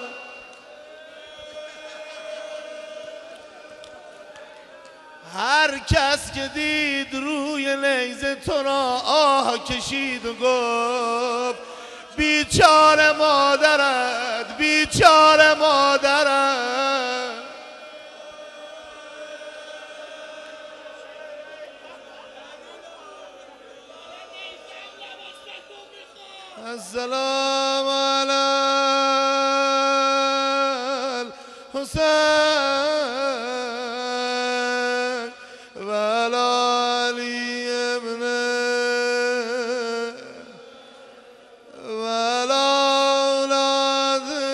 هر کس که دید روی نیزه تو را آه کشید و گفت بیچاره مادرت، بیچاره مادرت. السلام علی الحسین و علی علی ابن و علی اولاده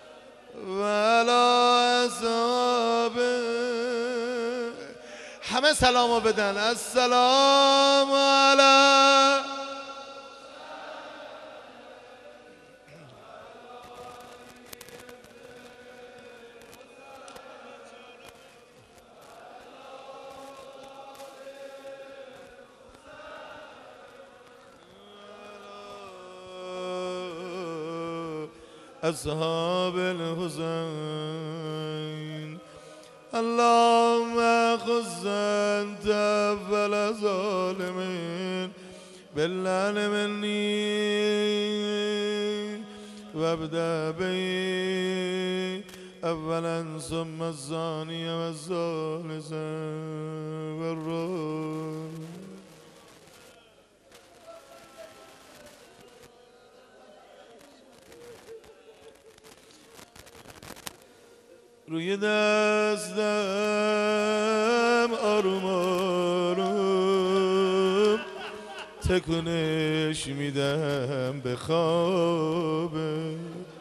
و علی اصحابه. همه سلامو بدن. السلام علیکم. أصحاب الحسين اللهم خذ أنت أول ظالمين باللعن مني وابدأ بي أولا ثم الثاني والثالث والرابع. روی دستم آروم آروم تکونش میدم به خوابه.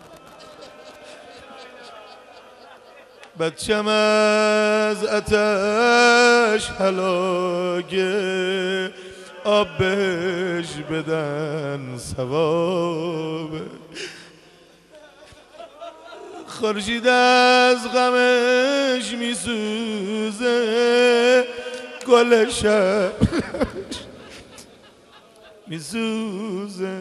بچم از آتش هلاکه آب بهش بدن ثوابه. خورشید از غمش میسوزه گل شب میسوزه.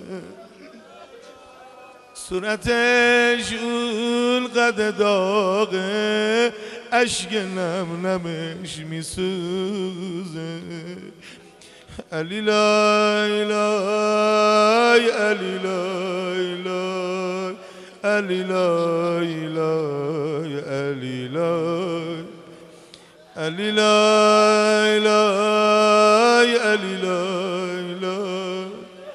صورتش اون قد داغه اشک نم نمش میسوزه. علی لای لای علی لای لای علی لای لای علی لای علی لای لای علی لای لای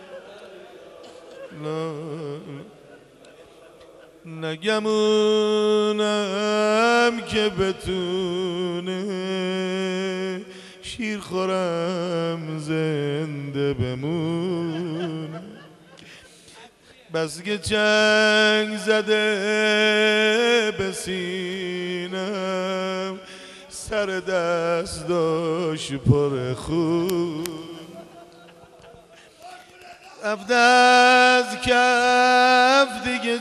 نگمونم که بتونه شیر خورم زنده بمونه. بس که جنگ زده به سینم سر دست داشت پر خون. رفت از کف دیگه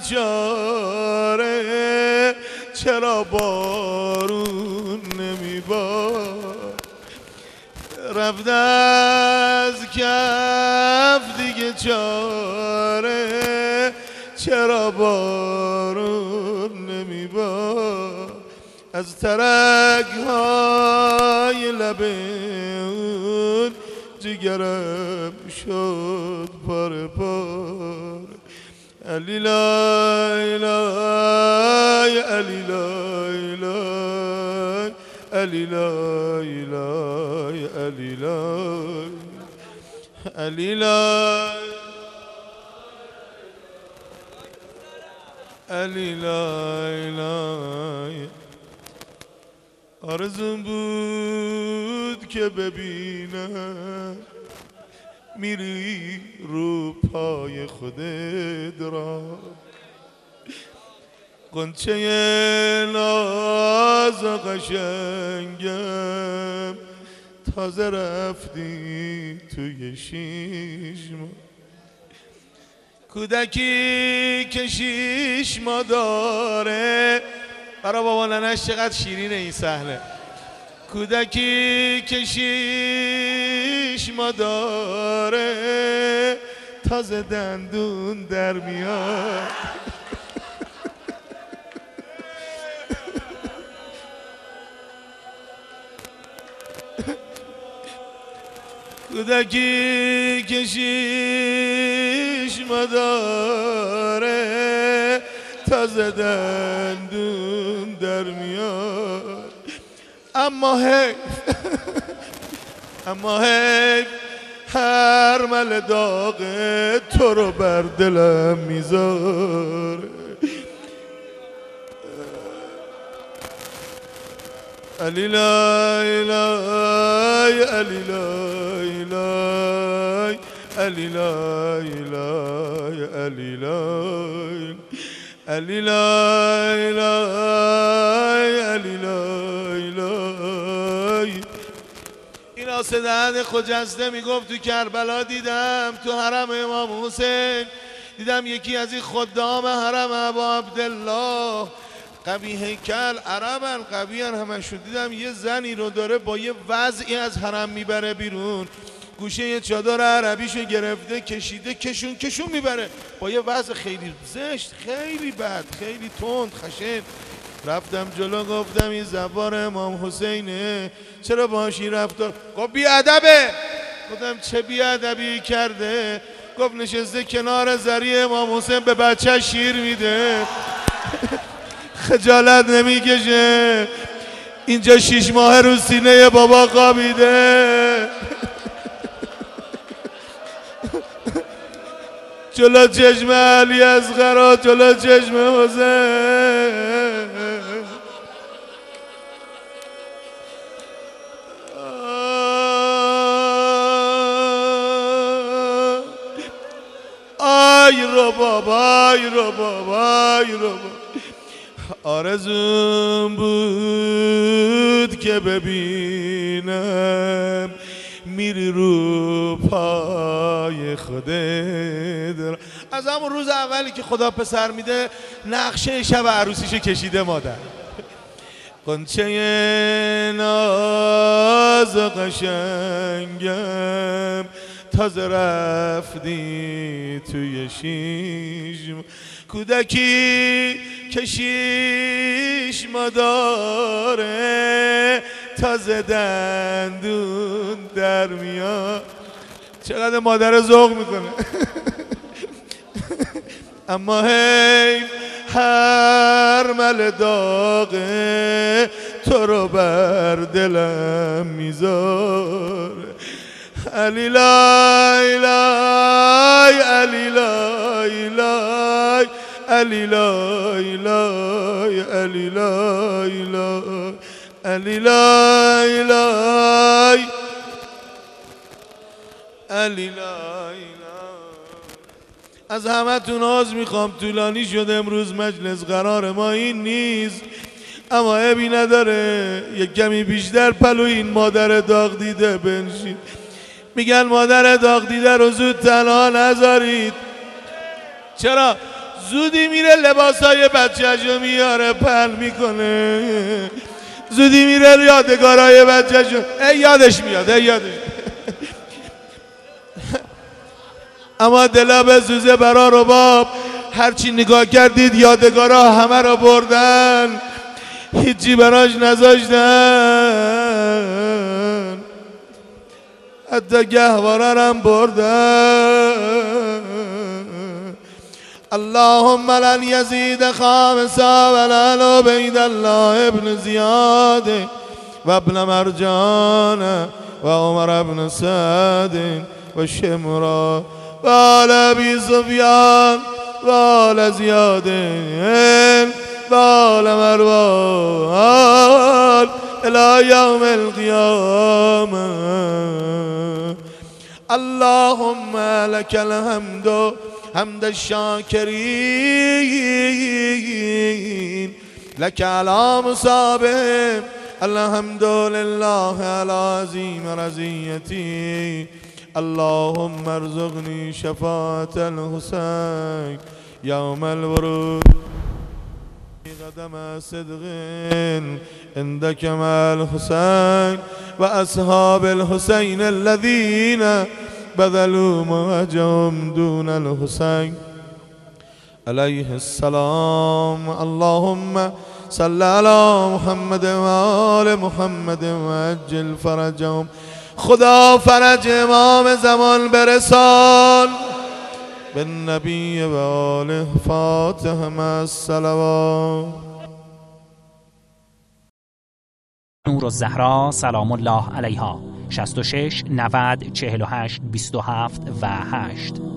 چاره چرا بارون نمیبار. رفت از کف دیگه چاره چرا بارون نمیبار. از ترک های لبون جگرم شد پاره پاره. علی لای لای علی لای لای علی لای لای علی لای علی لای علی لای لای. آرزوم بود که ببینم میری رو پای خودت را. غنچه ناز و قشنگم تازه رفتی توی شیش ماه. کودکی که شیش ماه داره برای بابا ننش چقدر شیرینه این صحنه. کودکی که شیش ماه داره تازه دندون در میاد. کودکی که شیش ماه داره تازه دندون در میاد. اما حیف اما حیف هر مل داغه تو رو بر دلم میذاره. علی لای لای علی لای لای علی لای لای علی لای علی لای لای علی لای لای غیاث دهن خجسته میگفت تو کربلا دیدم تو حرم امام حسین، دیدم یکی از این خدام حرم ابا عبدالله قوی هیکل عربن قویان همشون، دیدم یه زنی رو داره با یه وضعی از حرم میبره بیرون، گوشه یه چادر عربیشو گرفته کشیده کشون کشون میبره با یه وضع خیلی زشت، خیلی بد، خیلی تند خشن. رفتم جلو گفتم این زبان امام حسینه، چرا باشی رفتار؟ گفت بی ادبه. گفتم چه بی ادبی کرده؟ گفت نشسته کنار زری امام حسین به بچه شیر میده خجالت نمیکشه؟ اینجا شیش ماه رو سینه بابا خوابیده جلو چشم علی اصغر، جلو چشم حسین. آی رو بابا، آی رو بابا، آی رو بابا. آرزوم بود که ببینم میری رو پای خودت. از همون روز اولی که خدا پسر میده نقشه شب عروسیشو کشیده مادر. قنچه ناز قشنگم تازه رفتی توی شیشم، کودکی کشیش ماداره تازه دندون در میاد. چقدر مادر ذوق میکنه اما هی هر مل داغه تو رو بر دلم میذاره. علی لای لای علی لای لای علی لای لای علی لای لای علی لای لای علی لای. از همه تون عذر میخوام طولانی شد امروز مجلس، قرار ما این نیست، اما عیبی نداره یک کمی بیشتر پلو این مادر داغ دیده بنشین. میگن مادر داغ دیده رو زود تنها نذارید. چرا؟ زودی میره لباسای بچه‌شو میاره پل میکنه، زودی میره یادگارای بچه‌شو ای یادش میاد ای یادش اما دلا به سوزه برا رباب، هرچی نگاه کردید یادگارا همه رو بردن، هیچی براش نذاشتن، حتی گهواره هم بردن. اللهم لن يزيد خامسا ولن عبید الله ابن زیاد و ابن مرجان و عمر ابن سعد و شمرا و آل ابی سفیان و آل زیاد و آل مروان الى یوم القیامه. اللهم لك الحمد حمد الشاكرين لك على مصابهم، الحمد لله على عظيم رزيتي. اللهم ارزقني شفاعة الحسين يوم الورود قدم صدق عندك مع الحسين وأصحاب الحسين الذين بذلوا مواجههم دون الحسين عليه السلام. اللهم صل على محمد وآل محمد وعجل فرجهم. خدا فرج امام زمان برسان بالنبی و آله. فاتحه مع الصلوات. نورالزهرا سلام الله علیها شصت و شش نود چهل و هشت بیست و هفت و هشت